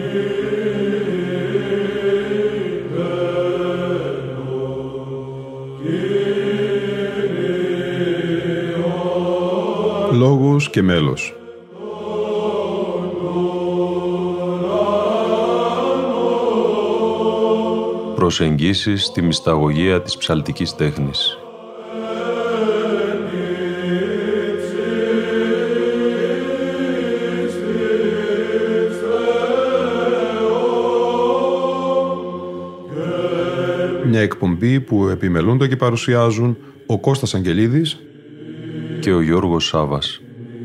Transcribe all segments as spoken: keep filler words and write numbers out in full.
Λόγος και μέλος. Προσεγγίσεις στη μυσταγωγία της ψαλτικής τέχνης. Μια εκπομπή που επιμελούνται και παρουσιάζουν ο Κώστας Αγγελίδης και ο Γιώργος Σάβας.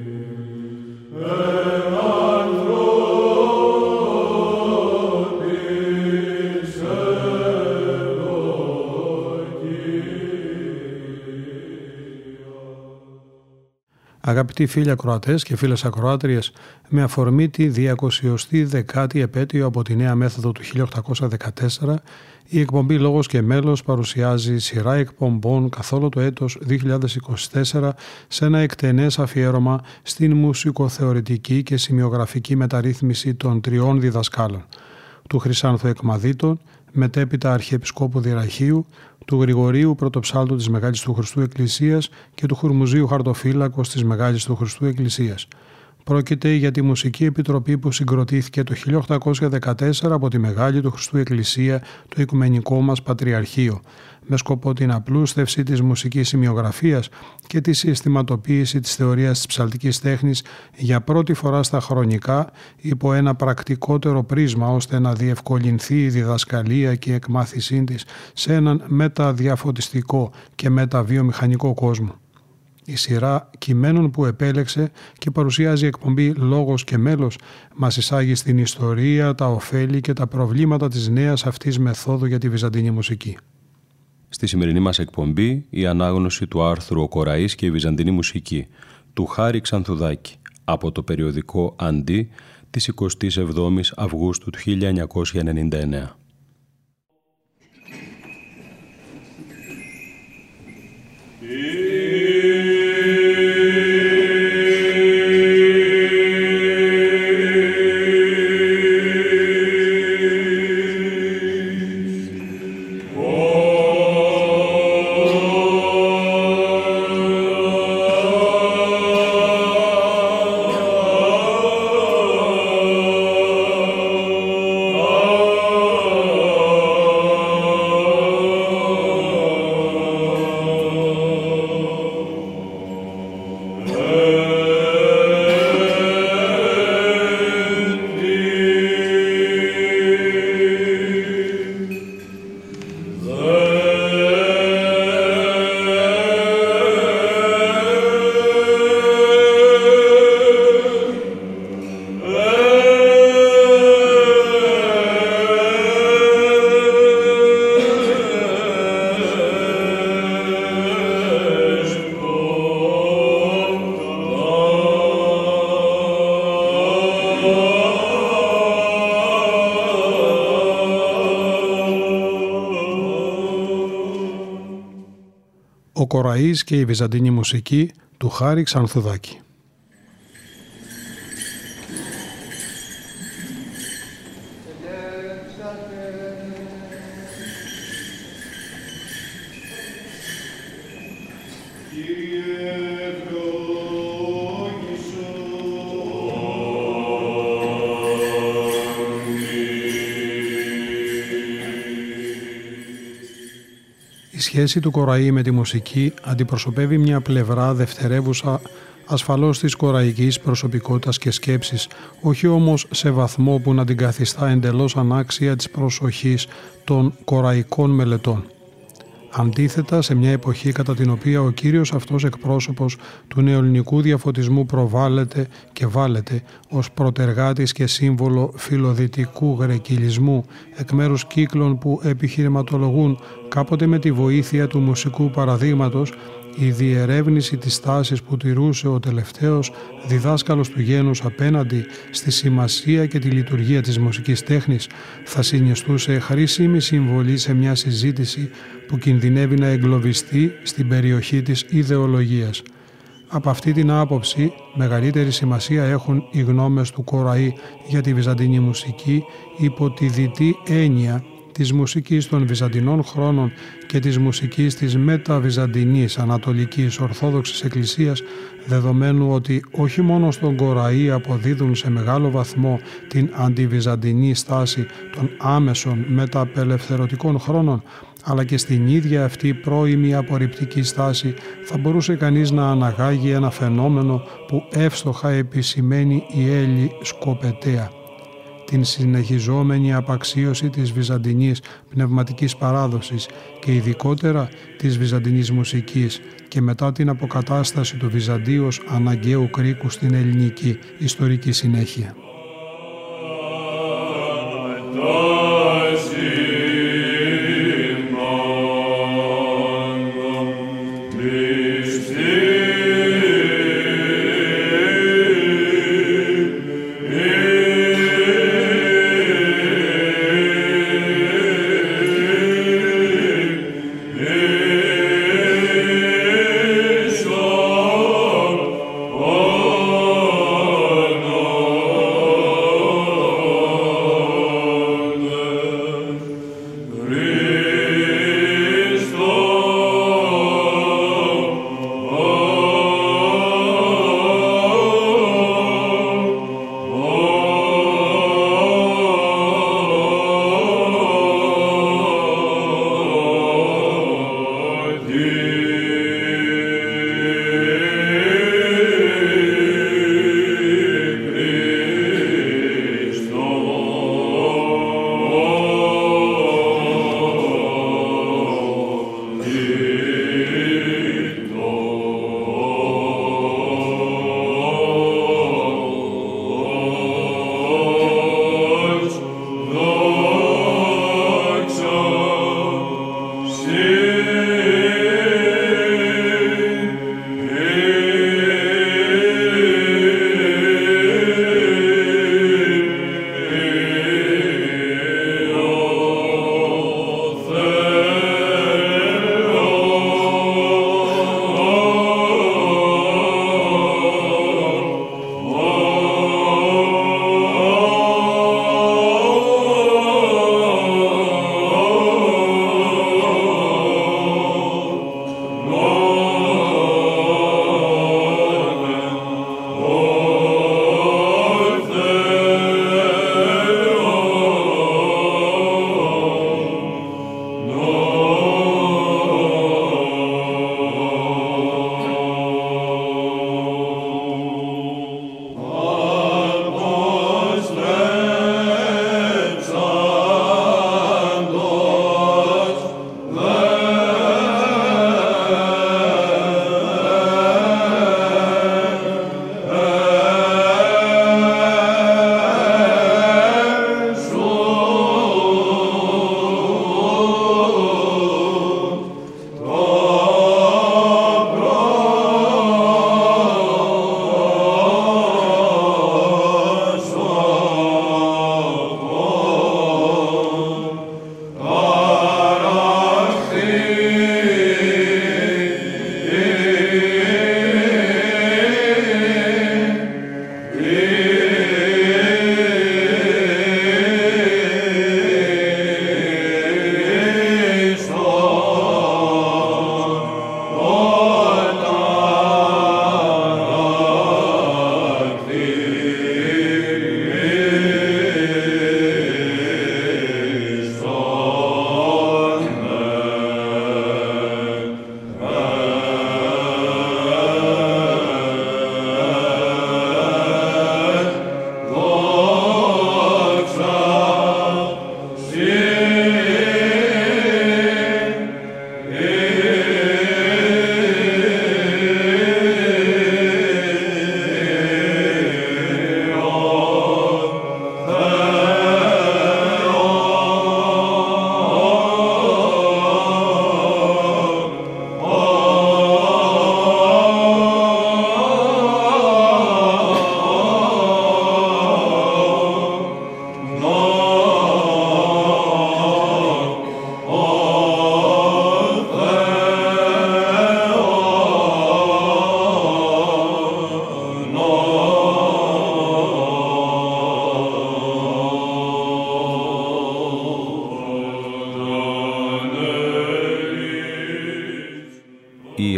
Αγαπητοί φίλοι ακροατές και φίλες ακροάτριες, με αφορμή τη διακοσιοστή δεκάτη επέτειο από τη νέα μέθοδο του χίλια οκτακόσια δεκατέσσερα, η εκπομπή Λόγος και Μέλος παρουσιάζει σειρά εκπομπών καθ' όλο το έτος δύο χιλιάδες είκοσι τέσσερα σε ένα εκτενές αφιέρωμα στην μουσικοθεωρητική και σημειογραφική μεταρρύθμιση των τριών διδασκάλων, του Χρυσάνθου Εκμαδίτων, μετέπειτα Αρχιεπισκόπου Δυραχείου, του Γρηγορίου Πρωτοψάλτου της Μεγάλης του Χριστού Εκκλησίας και του Χουρμουζίου Χαρτοφύλακος της Μεγάλης του Χριστού Εκκλησίας. Πρόκειται για τη μουσική επιτροπή που συγκροτήθηκε το χίλια οκτακόσια δεκατέσσερα από τη Μεγάλη του Χριστού Εκκλησία, το Οικουμενικό μας Πατριαρχείο, με σκοπό την απλούστευση της μουσικής σημειογραφίας και τη συστηματοποίηση της θεωρίας της ψαλτικής τέχνης για πρώτη φορά στα χρονικά υπό ένα πρακτικότερο πρίσμα, ώστε να διευκολυνθεί η διδασκαλία και η εκμάθησή της σε έναν μεταδιαφωτιστικό και μεταβιομηχανικό κόσμο. Η σειρά κειμένων που επέλεξε και παρουσιάζει εκπομπή Λόγος και Μέλος μας εισάγει στην ιστορία, τα ωφέλη και τα προβλήματα της νέας αυτής μεθόδου για τη βυζαντινή μουσική. Στη σημερινή μας εκπομπή η ανάγνωση του άρθρου «Ο Κοραής και η Βυζαντινή Μουσική» του Χάρη Ξανθουδάκη από το περιοδικό «Αντί» της εικοστής εβδόμης Αυγούστου του χίλια εννιακόσια ενενήντα εννέα. Ο Κοραής και η Βυζαντινή Μουσική του Χάρη Ξανθουδάκη. Η σχέση του Κοραή με τη μουσική αντιπροσωπεύει μια πλευρά δευτερεύουσα ασφαλώς της κοραϊκής προσωπικότητας και σκέψης, όχι όμως σε βαθμό που να την καθιστά εντελώς ανάξια της προσοχής των κοραϊκών μελετών. Αντίθετα, σε μια εποχή κατά την οποία ο κύριος αυτός εκπρόσωπος του νεοελληνικού διαφωτισμού προβάλλεται και βάλεται ως πρωτεργάτης και σύμβολο φιλοδυτικού γρεκυλισμού εκ μέρους κύκλων που επιχειρηματολογούν κάποτε με τη βοήθεια του μουσικού παραδείγματος, η διερεύνηση της τάσης που τηρούσε ο τελευταίος διδάσκαλος του γένους απέναντι στη σημασία και τη λειτουργία της μουσικής τέχνης θα συνιστούσε χρήσιμη συμβολή σε μια συζήτηση που κινδυνεύει να εγκλωβιστεί στην περιοχή της ιδεολογίας. Από αυτή την άποψη, μεγαλύτερη σημασία έχουν οι γνώμες του Κοραή για τη βυζαντινή μουσική υπό τη διτή έννοια της μουσικής των βυζαντινών χρόνων και της μουσικής της μεταβυζαντινής Ανατολικής Ορθόδοξης Εκκλησίας, δεδομένου ότι όχι μόνο στον Κοραή αποδίδουν σε μεγάλο βαθμό την αντιβυζαντινή στάση των άμεσων μεταπελευθερωτικών χρόνων, αλλά και στην ίδια αυτή πρώιμη απορριπτική στάση θα μπορούσε κανείς να αναγάγει ένα φαινόμενο που εύστοχα επισημαίνει η Έλλη Σκοπετέα: την συνεχιζόμενη απαξίωση της βυζαντινής πνευματικής παράδοσης και ειδικότερα της βυζαντινής μουσικής και μετά την αποκατάσταση του Βυζαντίου ως αναγκαίου κρίκου στην ελληνική ιστορική συνέχεια. Oh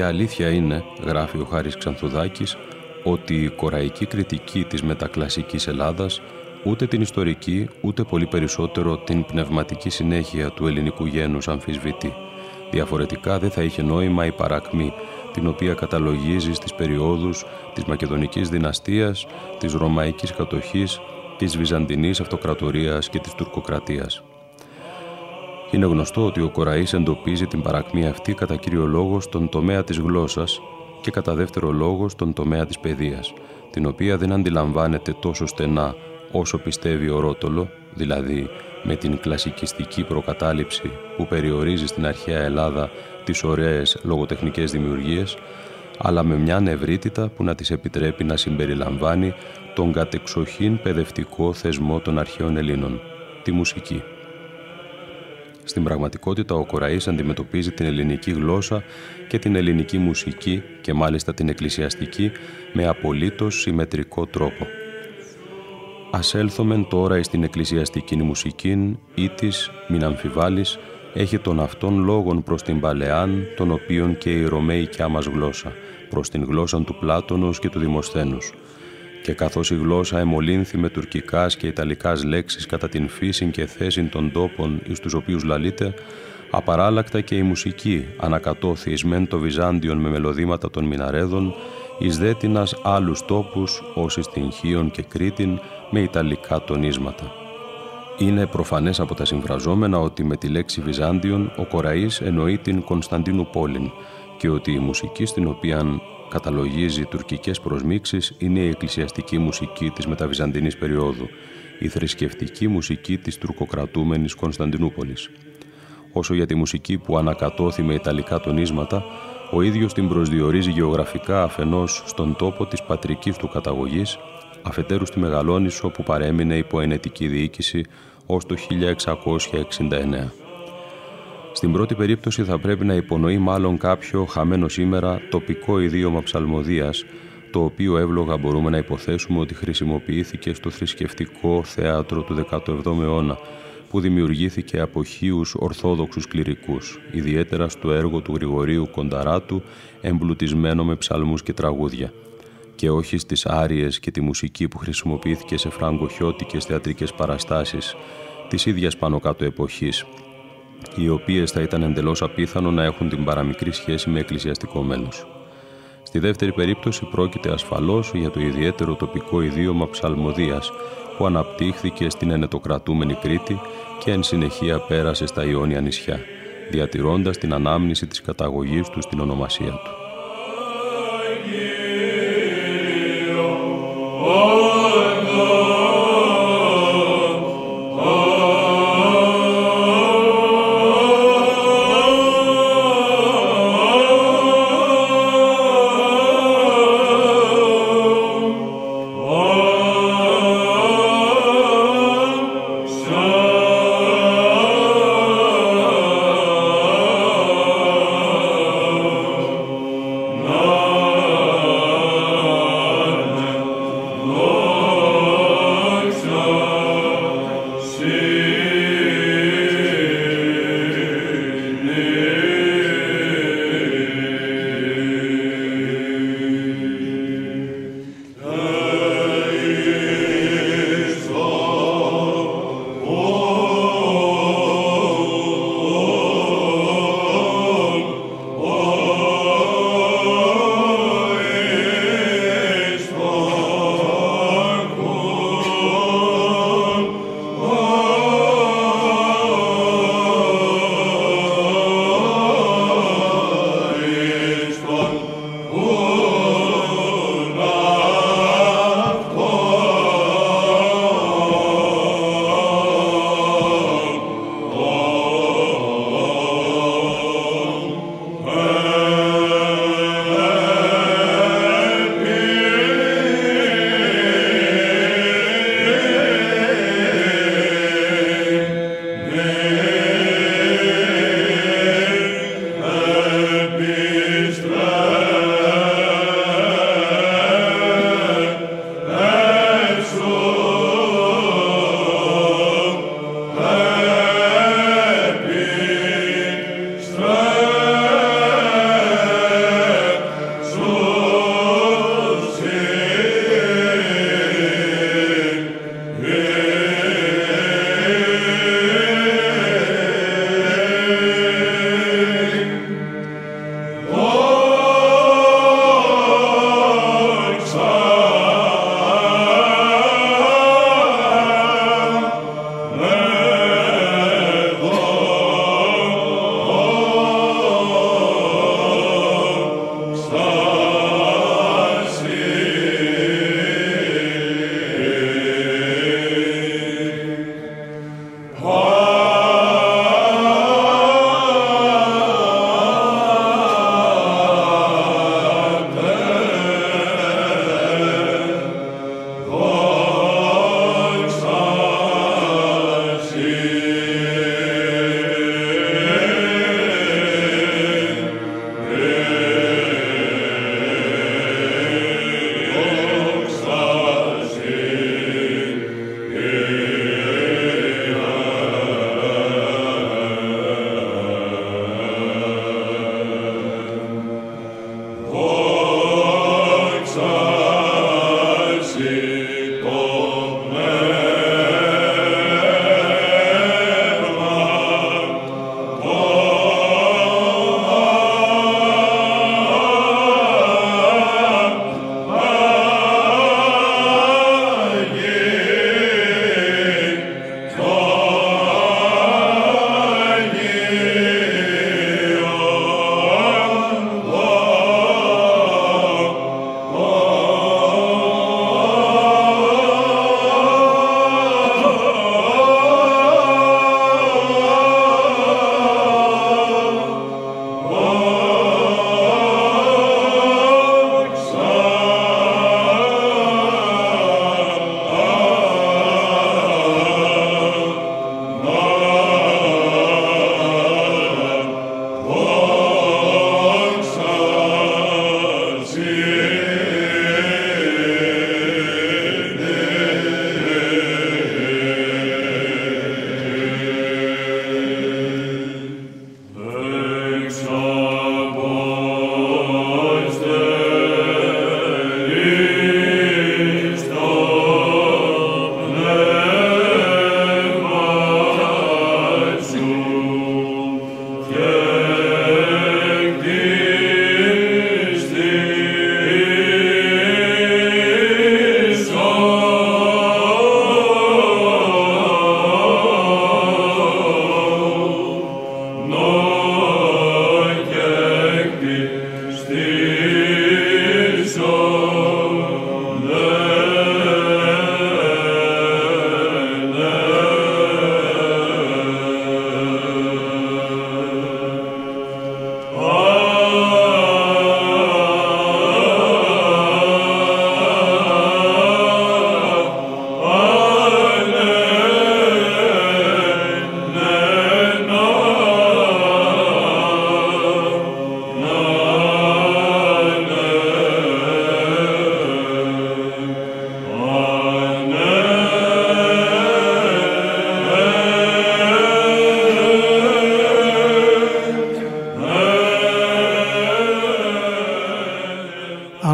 αλήθεια είναι, γράφει ο Χάρης Ξανθουδάκης, ότι η κοραϊκή κριτική της μετακλασικής Ελλάδας ούτε την ιστορική, ούτε πολύ περισσότερο την πνευματική συνέχεια του ελληνικού γένους αμφισβητεί. Διαφορετικά δεν θα είχε νόημα η παρακμή, την οποία καταλογίζει στις περιόδους της Μακεδονικής δυναστείας, της Ρωμαϊκής κατοχής, της Βυζαντινής αυτοκρατορίας και της Τουρκοκρατίας. Είναι γνωστό ότι ο Κοραής εντοπίζει την παρακμή αυτή κατά κύριο λόγο στον τομέα της γλώσσας και κατά δεύτερο λόγο στον τομέα της παιδείας, την οποία δεν αντιλαμβάνεται τόσο στενά όσο πιστεύει ο Ρότολο, δηλαδή με την κλασικιστική προκατάληψη που περιορίζει στην αρχαία Ελλάδα τις ωραίες λογοτεχνικές δημιουργίες, αλλά με μια ευρύτητα που να της επιτρέπει να συμπεριλαμβάνει τον κατεξοχήν παιδευτικό θεσμό των αρχαίων Ελλήνων, τη μουσική. Στην πραγματικότητα, ο Κοραής αντιμετωπίζει την ελληνική γλώσσα και την ελληνική μουσική και μάλιστα την εκκλησιαστική με απολύτως συμμετρικό τρόπο. Ας έλθομεν τώρα στην εκκλησιαστική μουσικήν ή της, μην αμφιβάλλεις, έχει τον αυτόν λόγον προς την Παλαιάν, τον οποίον και η ρωμαϊκιά μας γλώσσα, προς την γλώσσα του Πλάτωνος και του Δημοσθένους. Και καθώς η γλώσσα εμολύνθη με τουρκικάς και ιταλικάς λέξεις κατά την φύσιν και θέσιν των τόπων εις τους οποίους λαλείται, απαράλλακτα και η μουσική ανακατώθη εις μεν το Βυζάντιον με μελωδήματα των Μιναρέδων, εις δέτινας άλλους τόπους, ως εις την Χίον και Κρήτην, με ιταλικά τονίσματα. Είναι προφανές από τα συμφραζόμενα ότι με τη λέξη Βυζάντιον ο Κοραής εννοεί την Κωνσταντίνου πόλην και ότι η μουσική στην οποία καταλογίζει τουρκικές προσμίξεις είναι η εκκλησιαστική μουσική της μεταβυζαντινής περίοδου, η θρησκευτική μουσική της τουρκοκρατούμενης Κωνσταντινούπολης. Όσο για τη μουσική που ανακατώθη με ιταλικά τονίσματα, ο ίδιος την προσδιορίζει γεωγραφικά αφενός στον τόπο της πατρικής του καταγωγής, αφετέρου στη Μεγαλόνισσο που παρέμεινε υπό ενετική διοίκηση ως το χίλια εξακόσια εξήντα εννέα. Στην πρώτη περίπτωση θα πρέπει να υπονοεί μάλλον κάποιο χαμένο σήμερα τοπικό ιδίωμα ψαλμοδίας, το οποίο εύλογα μπορούμε να υποθέσουμε ότι χρησιμοποιήθηκε στο θρησκευτικό θέατρο του δέκατου εβδόμου αιώνα, που δημιουργήθηκε από χίους ορθόδοξους κληρικούς, ιδιαίτερα στο έργο του Γρηγορίου Κονταράτου, εμπλουτισμένο με ψαλμούς και τραγούδια, και όχι στις άριες και τη μουσική που χρησιμοποιήθηκε σε φραγκοχιώτικες θεατρικές παραστάσεις της ίδιας πάνω κάτω εποχής, οι οποίες θα ήταν εντελώς απίθανο να έχουν την παραμικρή σχέση με εκκλησιαστικό μέλος. Στη δεύτερη περίπτωση πρόκειται ασφαλώς για το ιδιαίτερο τοπικό ιδίωμα ψαλμοδίας που αναπτύχθηκε στην ενετοκρατούμενη Κρήτη και εν συνεχεία πέρασε στα Ιόνια νησιά, διατηρώντας την ανάμνηση της καταγωγής του στην ονομασία του.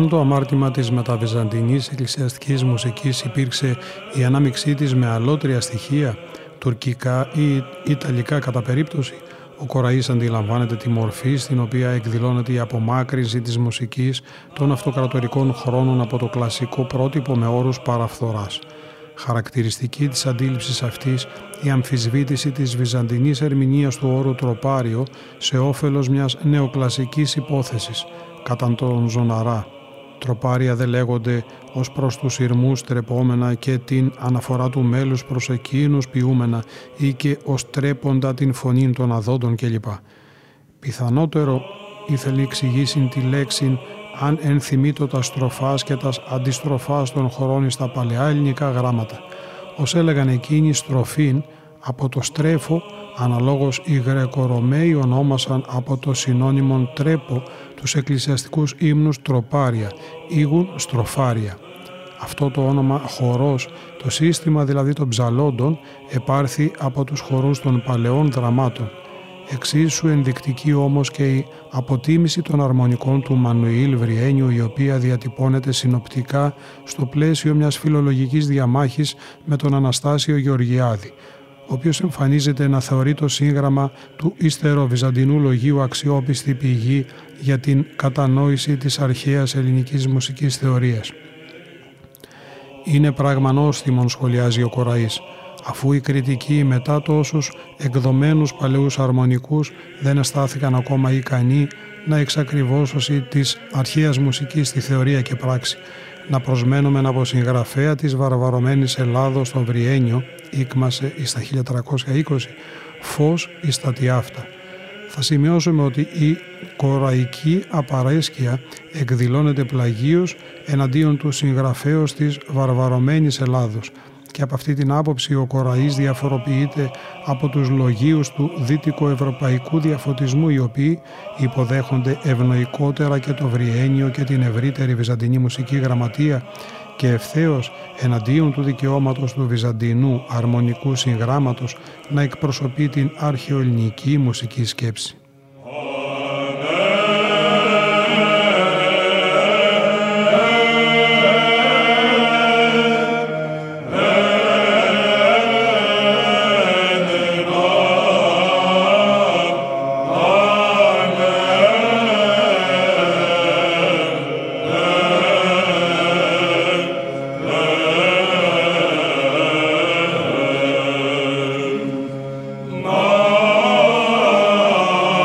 το αμάρτημα της μεταβυζαντινής εκκλησιαστικής μουσικής υπήρξε η ανάμειξή της με αλότρια στοιχεία, τουρκικά ή ιταλικά κατά περίπτωση, ο Κοραής αντιλαμβάνεται τη μορφή στην οποία εκδηλώνεται η απομάκρυνση της μουσικής των αυτοκρατορικών χρόνων από το κλασικό πρότυπο με όρους παραφθοράς. Χαρακτηριστική της αντίληψης αυτής η αμφισβήτηση της βυζαντινής ερμηνείας του όρου τροπάριο σε όφελος μιας νεοκλασικής υπόθεσης, κατά τον Ζωναρά. Τροπάρια δεν λέγονται ως προς τους ηρμούς τρεπόμενα και την αναφορά του μέλους προς εκείνους ποιούμενα ή και ως τρέποντα την φωνή των αδόντων κλπ. Πιθανότερο ήθελε εξηγήσει τη λέξη αν ενθυμείτο τα στροφάς και τα αντιστροφάς των χωρών στα παλαιά ελληνικά γράμματα. Ως έλεγαν εκείνοι στροφήν από το στρέφο, αναλόγως οι Γρεκορωμαίοι ονόμασαν από το συνώνυμον τρέπο τους εκκλησιαστικούς ύμνους τροπάρια, ήγουν στροφάρια. Αυτό το όνομα χορός, το σύστημα δηλαδή των ψαλόντων, επάρθη από τους χορούς των παλαιών δραμάτων. Εξίσου ενδεικτική όμως και η αποτίμηση των αρμονικών του Μανουήλ Βριένιου, η οποία διατυπώνεται συνοπτικά στο πλαίσιο μιας φιλολογικής διαμάχης με τον Αναστάσιο Γεωργιάδη, ο οποίος εμφανίζεται να θεωρεί το σύγγραμμα του ύστερο-βυζαντινού λογίου αξιόπιστη πηγή για την κατανόηση της αρχαίας ελληνικής μουσικής θεωρίας. Είναι πράγμα νόστιμον, σχολιάζει ο Κοραής, αφού οι κριτικοί μετά τόσους εκδομένους παλαιούς αρμονικούς δεν αισθάθηκαν ακόμα ικανοί να εξακριβώσουν της αρχαίας μουσικής στη θεωρία και πράξη, να προσμένουμε από συγγραφέα της βαρβαρωμένης Ελλάδος τον Βριένιο, ήκμασε εις τα χίλια τριακόσια είκοσι, φως εις τα τιάφτα. Θα σημειώσουμε ότι η κοραϊκή απαρέσκεια εκδηλώνεται πλαγίως εναντίον του συγγραφέως της βαρβαρωμένης Ελλάδος, και από αυτή την άποψη ο Κοραής διαφοροποιείται από τους λογίους του δυτικοευρωπαϊκού διαφωτισμού, οι οποίοι υποδέχονται ευνοϊκότερα και το Βριένιο και την ευρύτερη βυζαντινή μουσική γραμματεία και ευθέως εναντίον του δικαιώματος του βυζαντινού αρμονικού συγγράμματος να εκπροσωπεί την αρχαιοελληνική μουσική σκέψη. No.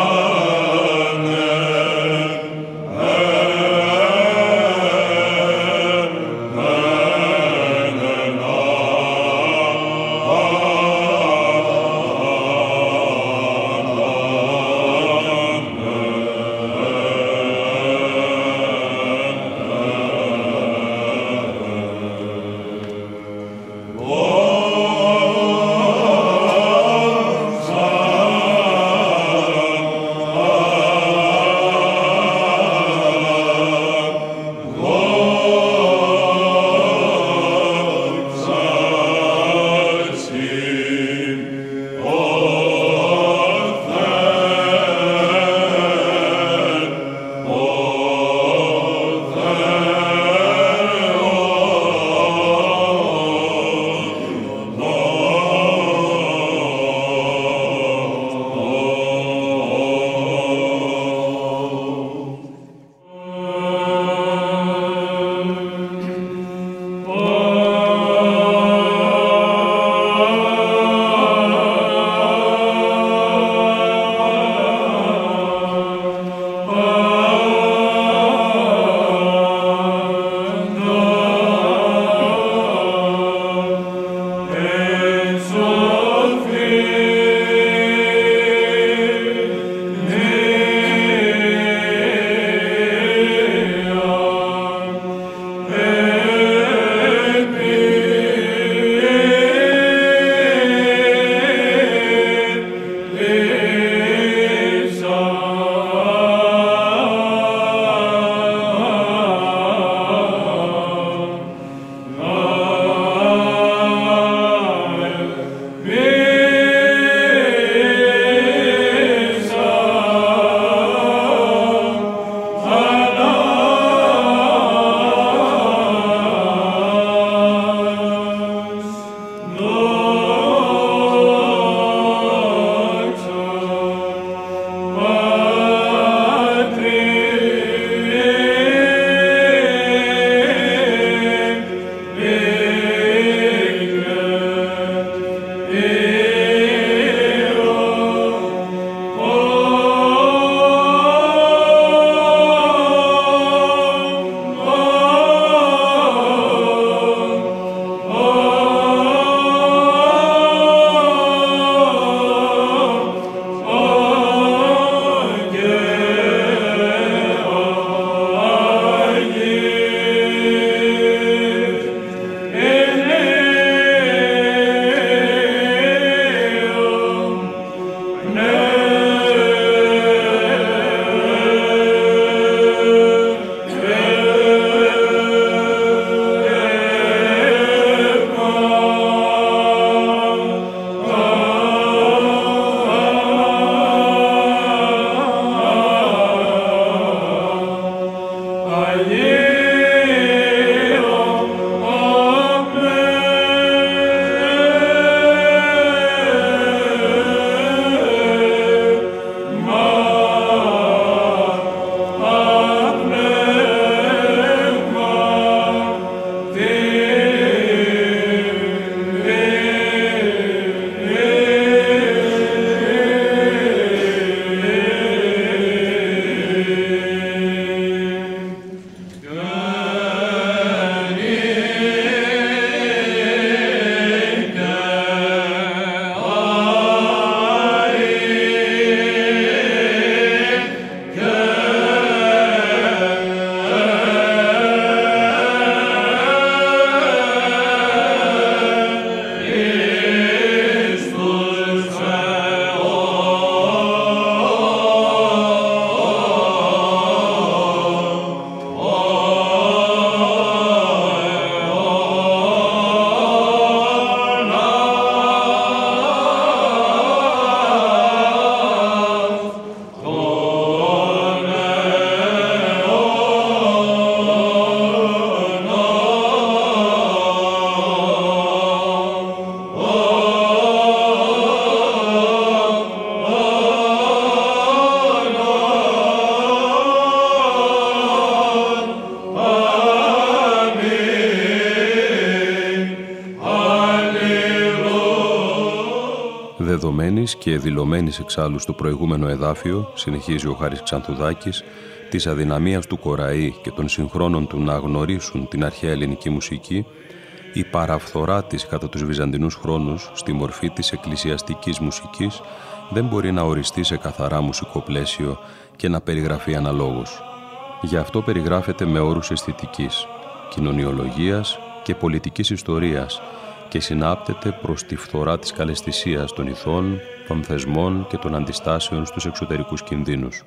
Δεδομένης και δηλωμένης εξάλλου στο προηγούμενο εδάφιο, συνεχίζει ο Χάρης Ξανθουδάκης, της αδυναμίας του Κοραή και των συγχρόνων του να γνωρίσουν την αρχαία ελληνική μουσική, η παραφθορά της κατά τους βυζαντινούς χρόνους στη μορφή της εκκλησιαστικής μουσικής δεν μπορεί να οριστεί σε καθαρά μουσικό πλαίσιο και να περιγραφεί αναλόγως. Γι' αυτό περιγράφεται με όρους αισθητικής, κοινωνιολογίας και πολιτικής ιστορίας και συνάπτεται προς τη φθορά της καλαισθησίας των ηθών, των θεσμών και των αντιστάσεων στους εξωτερικούς κινδύνους.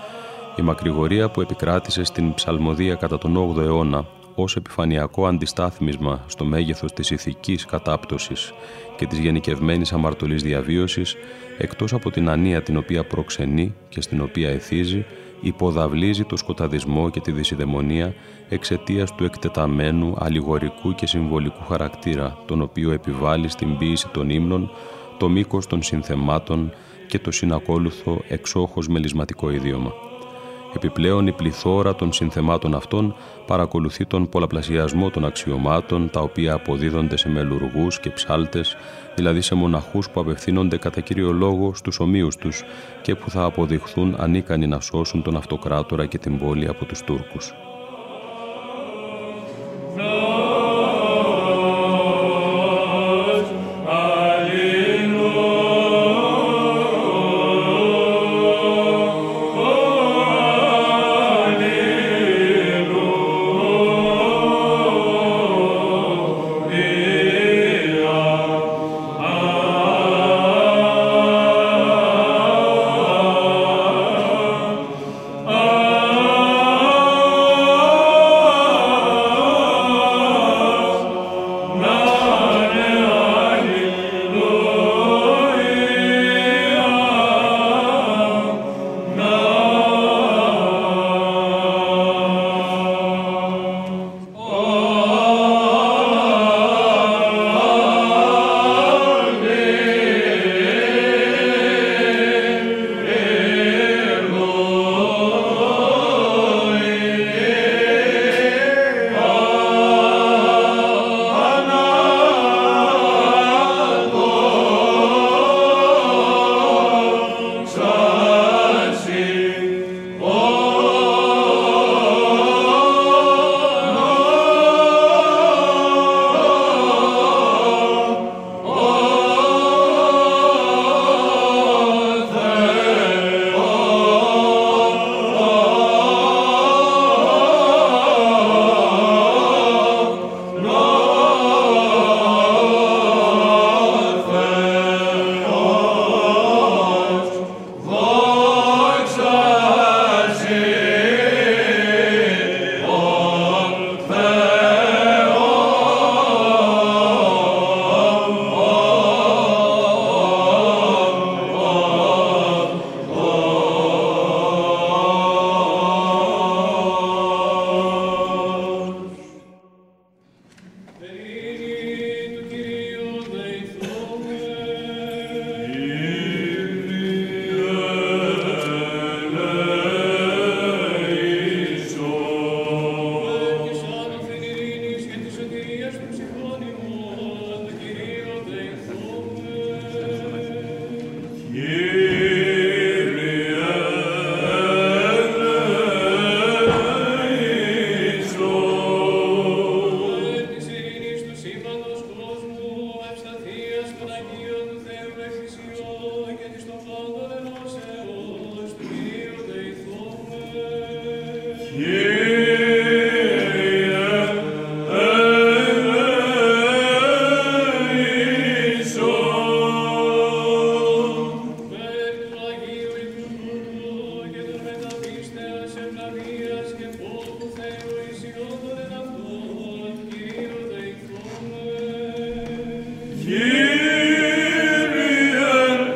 Η μακρηγορία που επικράτησε στην ψαλμοδία κατά τον όγδοο αιώνα ως επιφανειακό αντιστάθμισμα στο μέγεθος της ηθικής κατάπτωσης και της γενικευμένης αμαρτωλής διαβίωσης, εκτός από την ανία την οποία προξενεί και στην οποία εθίζει, υποδαβλίζει το σκοταδισμό και τη δυσιδαιμονία εξαιτίας του εκτεταμένου, αλληγορικού και συμβολικού χαρακτήρα, τον οποίο επιβάλλει στην ποίηση των ύμνων, το μήκος των συνθεμάτων και το συνακόλουθο εξόχως μελισματικό ιδίωμα. Επιπλέον, η πληθώρα των συνθεμάτων αυτών παρακολουθεί τον πολλαπλασιασμό των αξιωμάτων, τα οποία αποδίδονται σε μελουργούς και ψάλτες, δηλαδή σε μοναχούς που απευθύνονται κατά κύριο λόγο στους ομοίους τους και που θα αποδειχθούν ανίκανοι να σώσουν τον αυτοκράτορα και την πόλη από τους Τούρκους. Kyrie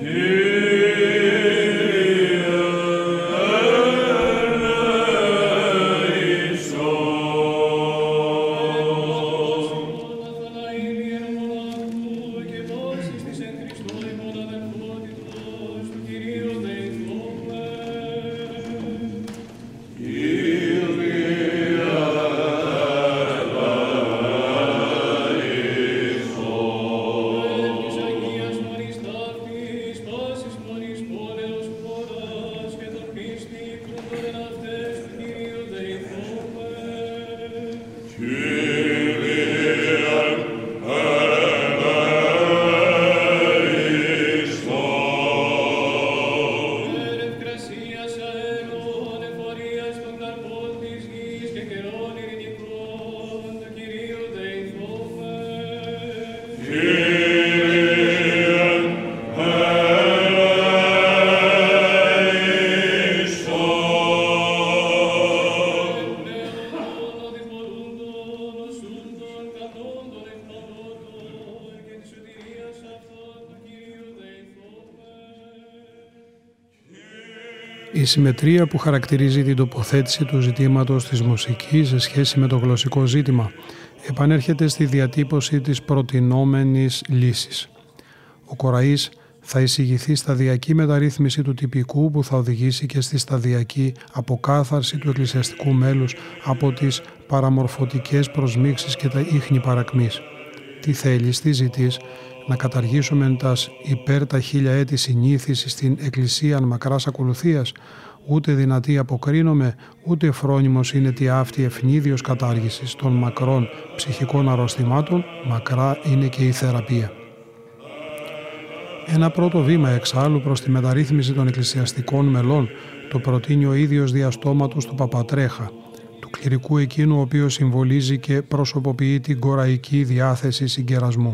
Η συμμετρία που χαρακτηρίζει την τοποθέτηση του ζητήματος της μουσικής σε σχέση με το γλωσσικό ζήτημα επανέρχεται στη διατύπωση της προτινόμενης λύσης. Ο Κοραής θα εισηγηθεί σταδιακή μεταρρύθμιση του τυπικού που θα οδηγήσει και στη σταδιακή αποκάθαρση του εκκλησιαστικού μέλους από τις παραμορφωτικές προσμίξεις και τα ίχνη παρακμής. Τι θέλεις, τι ζητείς, να καταργήσουμε τας υπέρ τα χίλια έτη συνήθιση στην εκκλησίαν μακράς ακολουθίας, ούτε δυνατή αποκρίνομαι, ούτε φρόνιμος είναι τι αυτή ευνίδιος κατάργησης των μακρών ψυχικών αρρωστημάτων, μακρά είναι και η θεραπεία. Ένα πρώτο βήμα εξάλλου προς τη μεταρρύθμιση των εκκλησιαστικών μελών το προτείνει ο ίδιος διαστόματος του Παπατρέχα, του κληρικού εκείνου ο οποίος συμβολίζει και προσωποποιεί την κοραϊκή διάθεση συγκερασμού.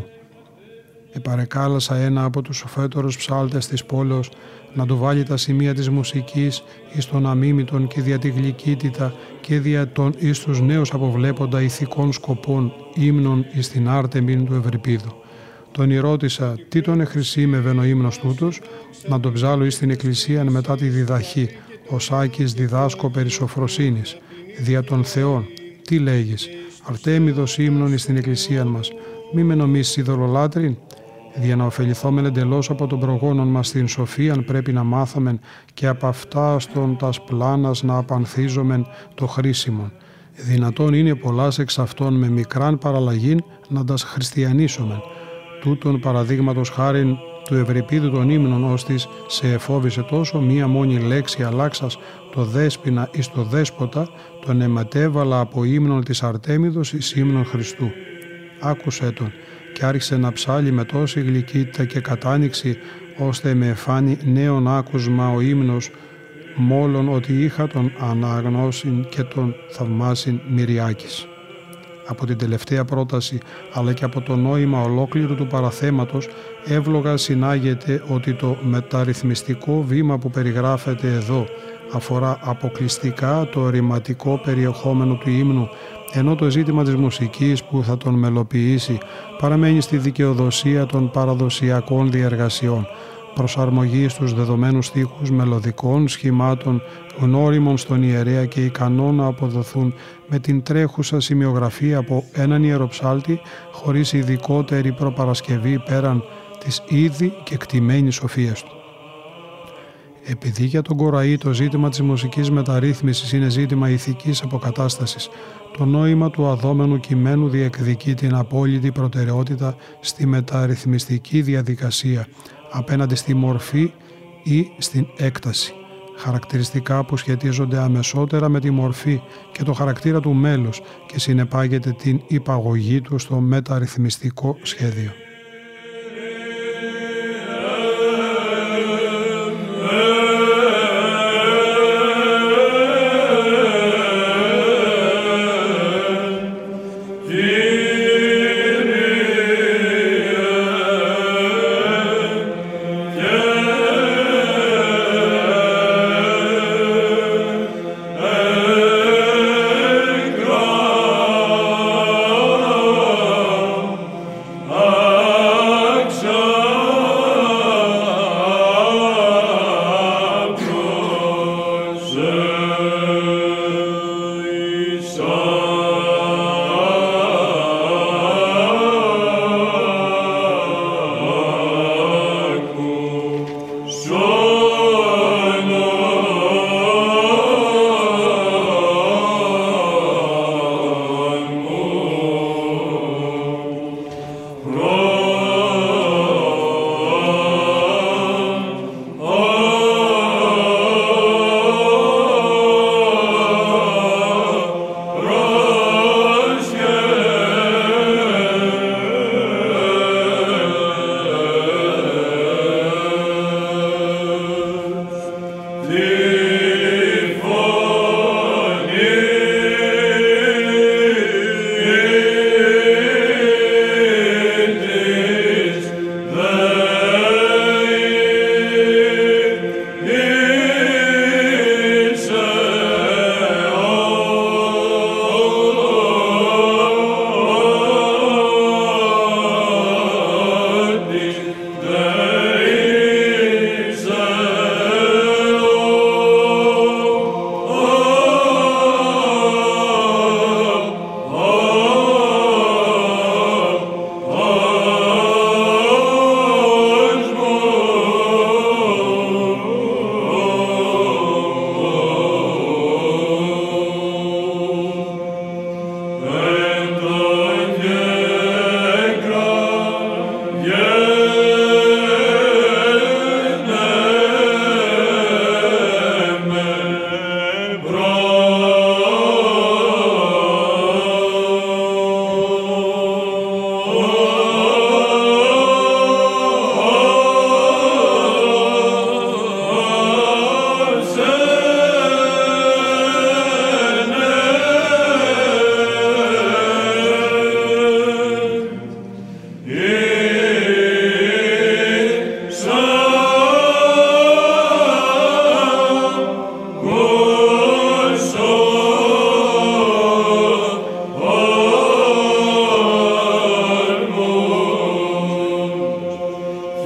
Επαρεκάλεσα ένα από τους σοφέτερους ψάλτες της πόλεως να του βάλει τα σημεία της μουσικής εις των αμίμητων και δια τη γλυκύτητα και δια των εις τους νέους αποβλέποντα ηθικών σκοπών ύμνων εις την άρτεμιν του Ευρυπίδου. Τον ρώτησα τι τον εχρησίμευεν ο ύμνος τούτος, να τον ψάλω εις την εκκλησία μετά τη διδαχή, ο Σάκης διδάσκω περί σοφροσύνης, δια των Θεών. Τι λέγεις, Αρτέμιδος ύμνων εις την εκκλησία μας, μη με νομίσεις ειδωλολάτρην, δια να ωφεληθόμεν εντελώς από τον προγόνων μας την σοφίαν πρέπει να μάθαμεν και από αυτά στον τας πλάνας να απανθίζομεν το χρήσιμον. Δυνατόν είναι πολλάς εξ αυτών με μικράν παραλλαγήν να τας χριστιανίσομεν. Τούτον παραδείγματος χάριν του Ευρυπίδου των ύμνων ώστις σε εφόβησε τόσο μία μόνη λέξη αλλάξας το δέσποινα εις το δέσποτα τον εματέβαλα από ύμνων της Αρτέμιδος εις ύμνων Χριστού. Άκουσέ τον και άρχισε να ψάλει με τόση γλυκύτητα και κατάνοιξη ώστε με εφάνει νέον άκουσμα ο ύμνος μόλον ότι είχα τον αναγνώσιν και τον θαυμάσιν Μυριάκης. Από την τελευταία πρόταση αλλά και από το νόημα ολόκληρου του παραθέματος εύλογα συνάγεται ότι το μεταρρυθμιστικό βήμα που περιγράφεται εδώ αφορά αποκλειστικά το ρηματικό περιεχόμενο του ύμνου, ενώ το ζήτημα της μουσικής που θα τον μελοποιήσει παραμένει στη δικαιοδοσία των παραδοσιακών διεργασιών, προσαρμογή στους δεδομένους στίχους μελωδικών σχημάτων γνώριμων στον ιερέα και ικανόν να αποδοθούν με την τρέχουσα σημειογραφία από έναν ιεροψάλτη χωρίς ειδικότερη προπαρασκευή πέραν της ήδη κεκτημένης σοφίας του. Επειδή για τον Κοραή το ζήτημα της μουσικής μεταρρύθμισης είναι ζήτημα ηθικής αποκατάστασης, το νόημα του αδόμενου κειμένου διεκδικεί την απόλυτη προτεραιότητα στη μεταρρυθμιστική διαδικασία απέναντι στη μορφή ή στην έκταση, χαρακτηριστικά που σχετίζονται αμεσότερα με τη μορφή και το χαρακτήρα του μέλους και συνεπάγεται την υπαγωγή του στο μεταρρυθμιστικό σχέδιο. Oh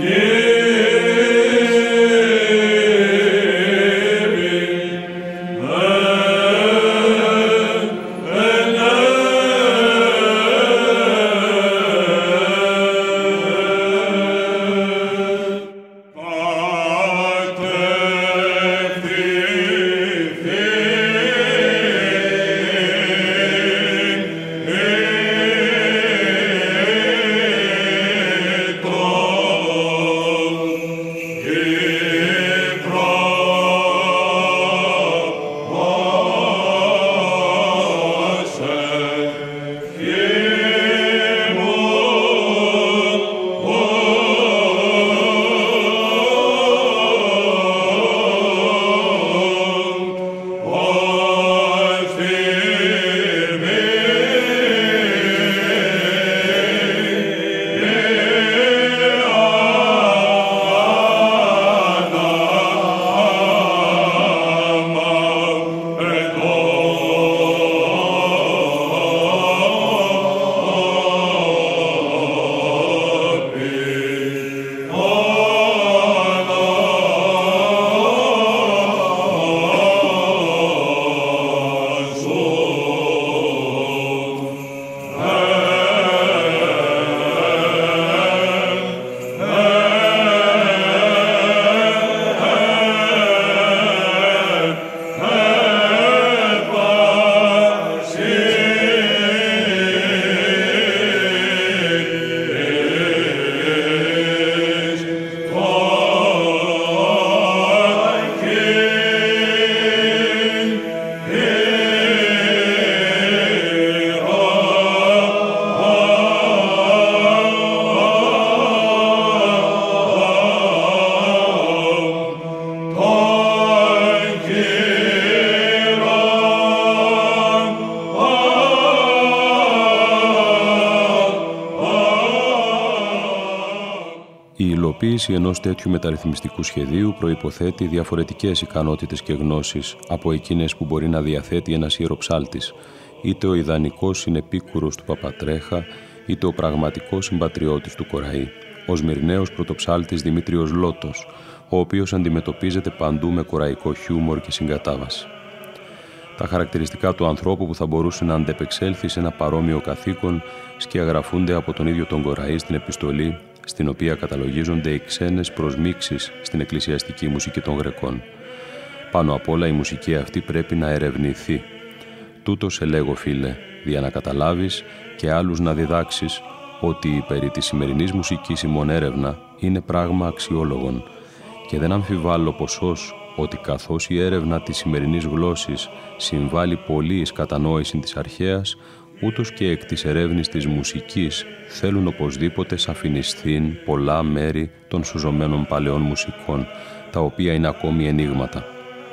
Η υλοποίηση ενός τέτοιου μεταρρυθμιστικού σχεδίου προϋποθέτει διαφορετικές ικανότητες και γνώσεις από εκείνες που μπορεί να διαθέτει ένας ιεροψάλτης, είτε ο ιδανικός συνεπίκουρος του Παπατρέχα, είτε ο πραγματικός συμπατριώτης του Κοραή, ο Σμυρναίος πρωτοψάλτης Δημήτριος Λότος, ο οποίος αντιμετωπίζεται παντού με κοραϊκό χιούμορ και συγκατάβαση. Τα χαρακτηριστικά του ανθρώπου που θα μπορούσε να αντεπεξέλθει σε ένα παρόμοιο καθήκον σκιαγραφούνται από τον ίδιο τον Κοραή στην επιστολή, στην οποία καταλογίζονται οι ξένες προσμίξεις στην εκκλησιαστική μουσική των Γρεκών. Πάνω απ' όλα η μουσική αυτή πρέπει να ερευνηθεί. Τούτο σε λέγω, φίλε, δια να καταλάβεις και άλλους να διδάξεις ότι η περί της σημερινής μουσικής ημών έρευνα είναι πράγμα αξιόλογον και δεν αμφιβάλλω ποσός ότι καθώς η έρευνα της σημερινής γλώσσης συμβάλλει πολύ εις κατανόηση της αρχαίας, ούτως και εκ της ερεύνης της μουσικής θέλουν οπωσδήποτε σαφινισθήν πολλά μέρη των σουζωμένων παλαιών μουσικών, τα οποία είναι ακόμη ενίγματα.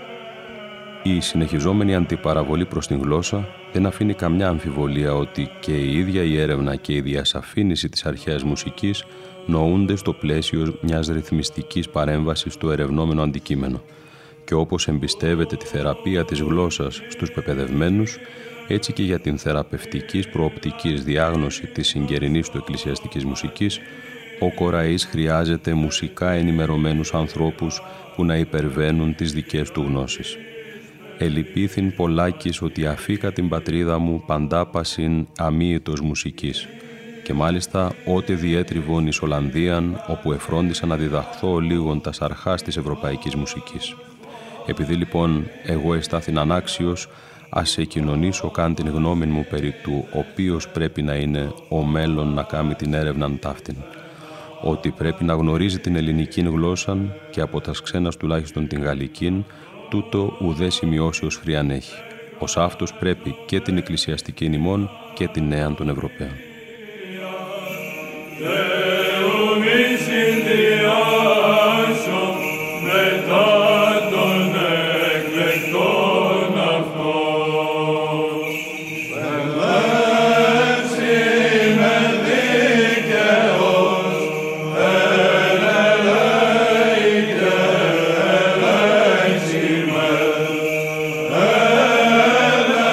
Η συνεχιζόμενη αντιπαραβολή προς την γλώσσα δεν αφήνει καμιά αμφιβολία ότι και η ίδια η έρευνα και η διασαφήνιση της αρχαίας μουσικής νοούνται στο πλαίσιο μιας ρυθμιστικής παρέμβασης στο ερευνόμενο αντικείμενο. Και όπως εμπιστεύεται τη θεραπεία της γλώσσας στους πεπαιδευμένους, έτσι και για την θεραπευτικής προοπτικής διάγνωση της συγκαιρινής του εκκλησιαστικής μουσικής, ο Κοραής χρειάζεται μουσικά ενημερωμένους ανθρώπους που να υπερβαίνουν τις δικές του γνώσεις. «Ελυπήθην πολλάκις ότι αφήκα την πατρίδα μου παντάπασιν αμύητος μουσικής». Και μάλιστα ότε διέτριβον εις Ολλανδίαν, όπου εφρόντισα να διδαχθώ λίγον τας αρχάς της ευρωπαϊκής μουσικής. Επειδή λοιπόν εγώ εστάθην ανάξιος, ας σε κοινωνήσω καν την γνώμη μου περί του οποίος πρέπει να είναι ο μέλλον να κάνει την έρευναν ταύτην. Ότι πρέπει να γνωρίζει την ελληνική γλώσσαν και από τας ξένας τουλάχιστον την γαλλικήν, τούτο ουδέ σημειώσεως φριάν έχει. Ως αυτός πρέπει και την εκκλησιαστική ημών και την νέαν των Ευρωπαίων.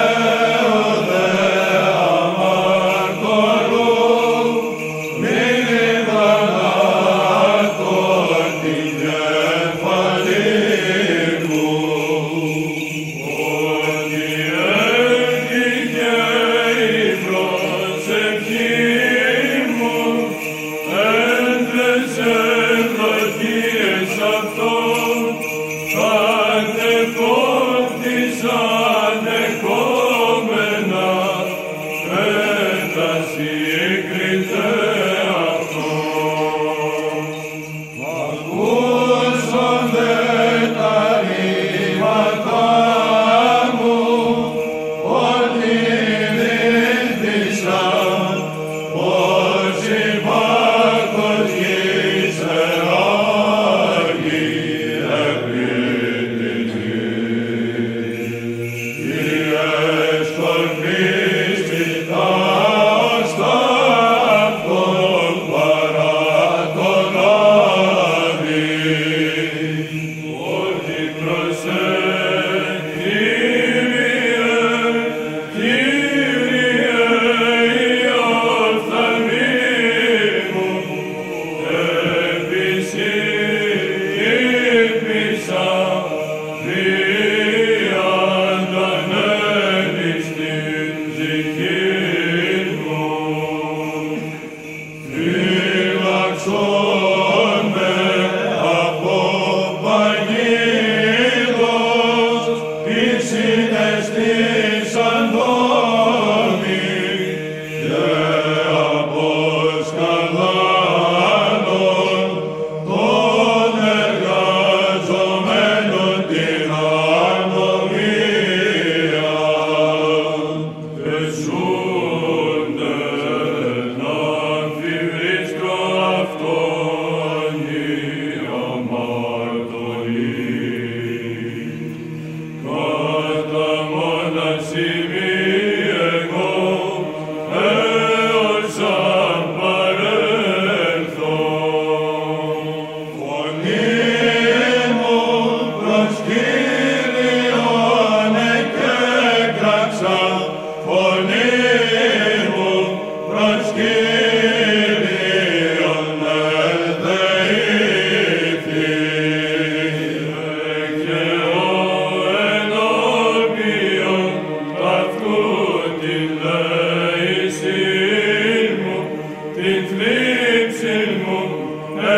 Amen.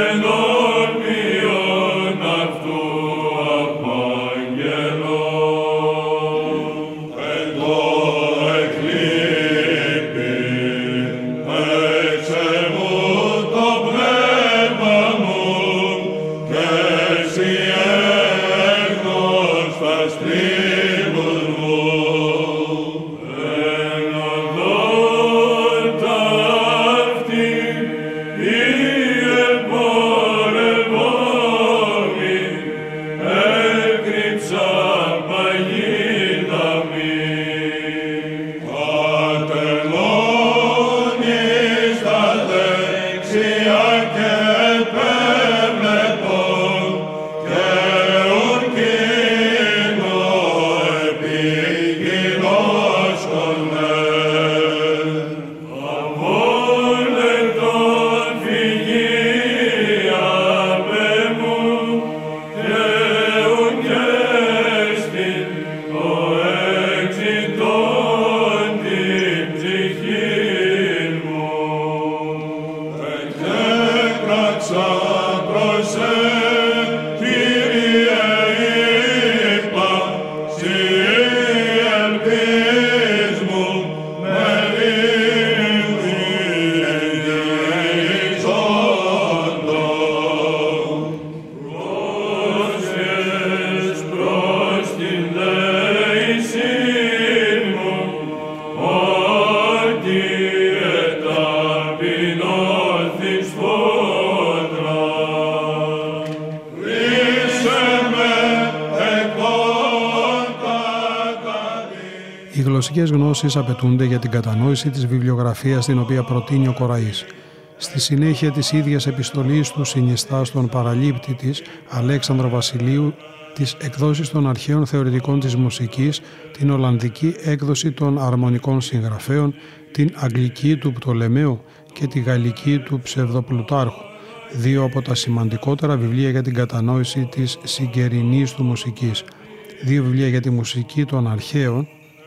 Οι γλωσσικές γνώσεις απαιτούνται για την κατανόηση της βιβλιογραφίας την οποία προτείνει ο Κοραής. Στη συνέχεια της ίδιας επιστολής του συνιστά στον παραλήπτη της, Αλέξανδρο Βασιλείου, τις εκδόσεις των αρχαίων θεωρητικών της μουσικής, την Ολλανδική έκδοση των αρμονικών συγγραφέων, την Αγγλική του Πτολεμαίου και τη Γαλλική του Ψευδοπλουτάρχου, δύο από τα σημαντικότερα βιβλία για την κατανόηση της συγκερινής του μουσικής, δύο βιβλία για τη μουσική των αρχαίων,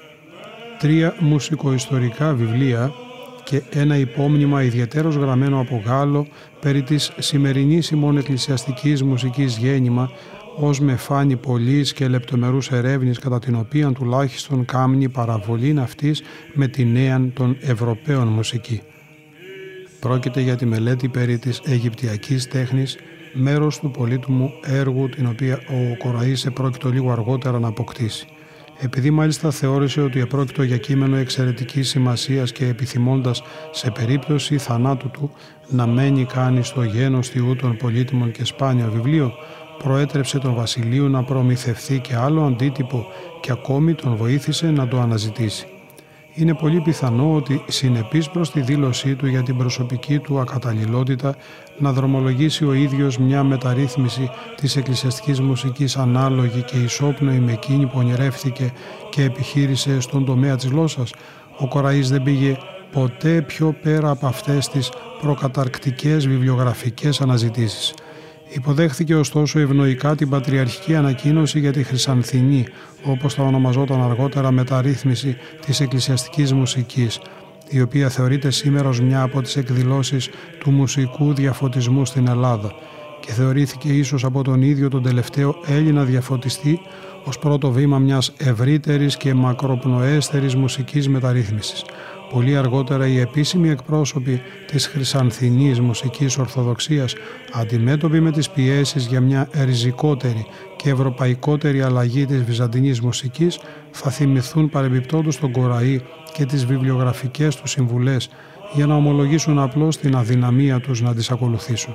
τρία μουσικοϊστορικά βιβλία και ένα υπόμνημα ιδιαιτέρως γραμμένο από Γάλλο περί της σημερινής ημών εκκλησιαστικής μουσικής γέννημα, ως με φάνη πολλής και λεπτομερούς ερεύνης, κατά την οποία τουλάχιστον κάμνει παραβολήν αυτής με τη νέαν των Ευρωπαίων μουσική. Πρόκειται για τη μελέτη περί της Αιγυπτιακής τέχνης, μέρος του πολύτιμου έργου την οποία ο Κοραής επρόκειτο λίγο αργότερα να αποκτήσει. Επειδή μάλιστα θεώρησε ότι επρόκειτο για κείμενο εξαιρετικής σημασίας και επιθυμώντας σε περίπτωση θανάτου του να μένει κάνει στο γένος τιού των πολύτιμων και σπάνιο βιβλίο, προέτρεψε τον Βασιλείο να προμηθευθεί και άλλο αντίτυπο και ακόμη τον βοήθησε να το αναζητήσει. Είναι πολύ πιθανό ότι συνεπής προς τη δήλωσή του για την προσωπική του ακαταλληλότητα να δρομολογήσει ο ίδιος μια μεταρρύθμιση της εκκλησιαστικής μουσικής ανάλογη και ισόπνοη με εκείνη που ονειρεύθηκε και επιχείρησε στον τομέα της γλώσσας, ο Κοραής δεν πήγε ποτέ πιο πέρα από αυτές τις προκαταρκτικές βιβλιογραφικές αναζητήσεις. Υποδέχθηκε ωστόσο ευνοϊκά την πατριαρχική ανακοίνωση για τη Χρυσανθινή, όπως θα ονομαζόταν αργότερα μεταρρύθμιση της εκκλησιαστικής μουσικής, η οποία θεωρείται σήμερα ως μια από τις εκδηλώσεις του μουσικού διαφωτισμού στην Ελλάδα και θεωρήθηκε ίσως από τον ίδιο τον τελευταίο Έλληνα διαφωτιστή ως πρώτο βήμα μιας ευρύτερης και μακροπνοέστερης μουσικής μεταρρύθμισης. Πολύ αργότερα οι επίσημοι εκπρόσωποι της Χρυσανθινής μουσικής Ορθοδοξίας, αντιμέτωποι με τις πιέσεις για μια ριζικότερη και ευρωπαϊκότερη αλλαγή της βυζαντινής μουσικής, θα θυμηθούν παρεμπιπτόντως τον Κοραή και τις βιβλιογραφικές του συμβουλές για να ομολογήσουν απλώς την αδυναμία τους να τις ακολουθήσουν.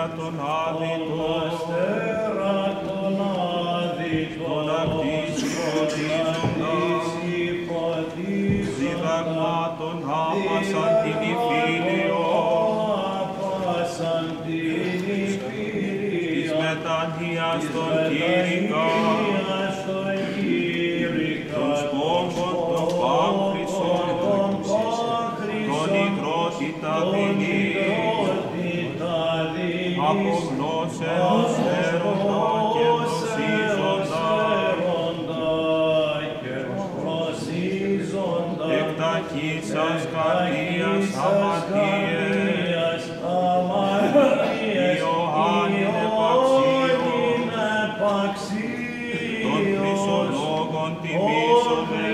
αστέρα των άδικων, των ακτήσεων διδαγμάτων άπασαν την υφήλιον, της μετανοίας των κήρυκα, των σπόγκων των πάμπρισσων, των υγρότητα δεινή, από γνώσεως φέροντα και νοσίζοντα, εκταχύσας καρδίας αμαρτίες, Ιωάννην επαξίων, των χρυσολόγων τιμήσομαι,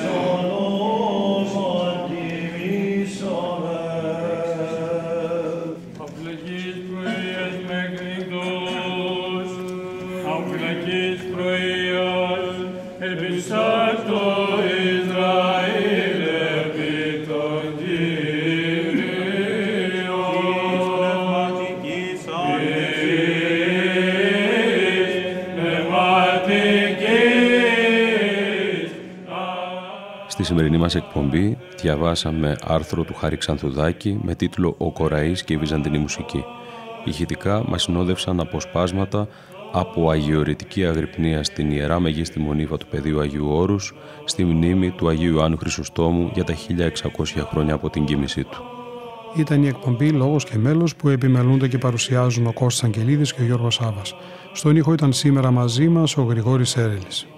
Στη σημερινή μας εκπομπή διαβάσαμε άρθρο του Χάρη Ξανθουδάκη με τίτλο «Ο Κοραής και η Βυζαντινή μουσική». Ηχητικά μας συνόδευσαν αποσπάσματα από αγιορητική αγρυπνία στην Ιερά Μεγίστη Μονήφα του Πεδίου Αγίου Όρους στη μνήμη του Αγίου Ιωάννου Χρυσοστόμου για τα χίλια εξακόσια χρόνια από την κοίμησή του. Ήταν η εκπομπή «Λόγος και μέλος» που επιμελούνται και παρουσιάζουν ο Κώστας Αγγελίδης και ο Γιώργος Σάβας. Στον ήχο ήταν σήμερα μαζί μας ο Γρηγόρης Έρελης.